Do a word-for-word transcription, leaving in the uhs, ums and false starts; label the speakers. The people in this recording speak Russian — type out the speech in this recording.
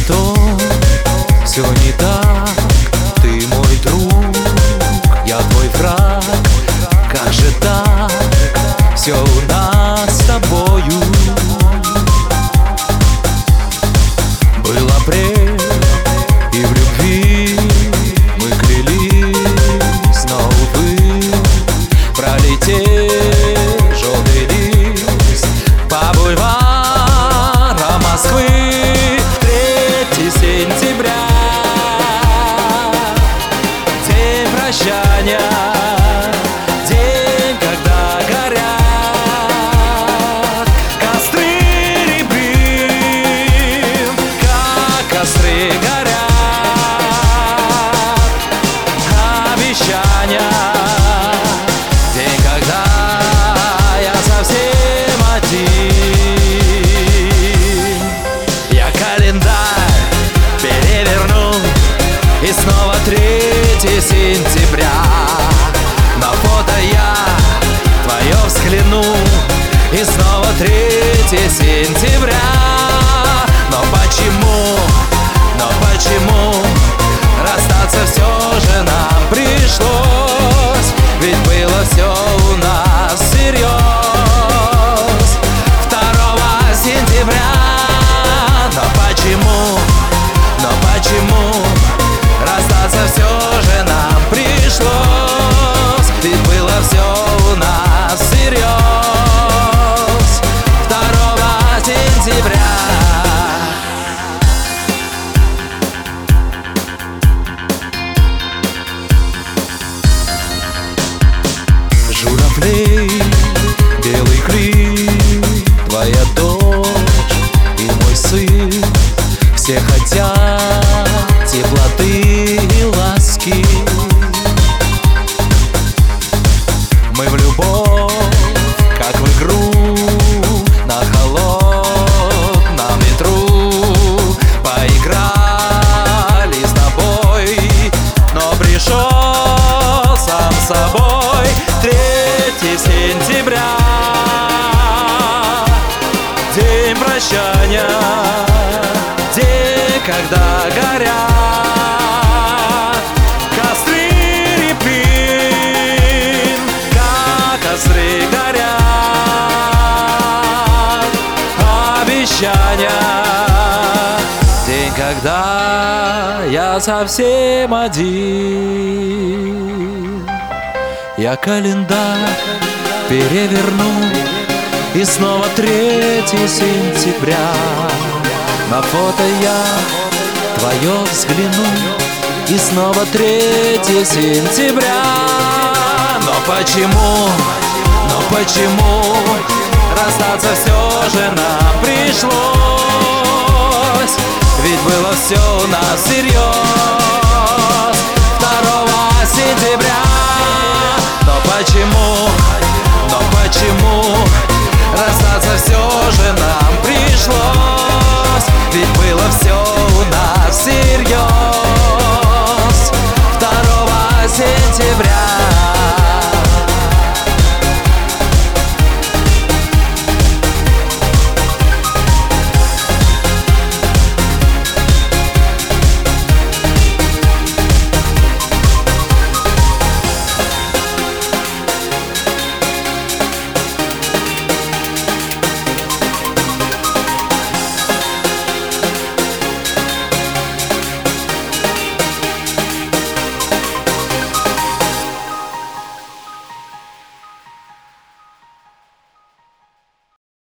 Speaker 1: что все не так. Ты мой друг, я твой враг. Как же так? Все у нас с тобою. Был апрель, и в любви мы клялись, но, увы, пролетел желтый лист по бульварам Москвы. Третье сентября, день прощания, день, когда горят костры рябин, как костры горят обещания. День, когда я совсем один. Я календарь переверну, и снова третье сентября. На фото я твое взгляну, и снова третье сентября. Но почему, но почему расстаться все же нам пришлось? Ведь было все у нас всерьез. Второго сентября. Но почему, но почему расстаться все же нам пришлось? Ведь было все у нас всерьез. Второго сентября. Журавлей, белый клин, твоя дочь и мой сын. Все хотят теплоты и ласки. Мы в любовь, как в игру, на холодном ветру поиграли с тобой, но пришел сам собой третье сентября, день прощания, день, когда горят костры рябин, как костры горят обещания. День, когда я совсем один. Я календарь переверну, и снова третье сентября. На фото я твое взгляну, и снова третье сентября. Но почему, но почему расстаться все же нам пришлось? Ведь было все у нас всерьез.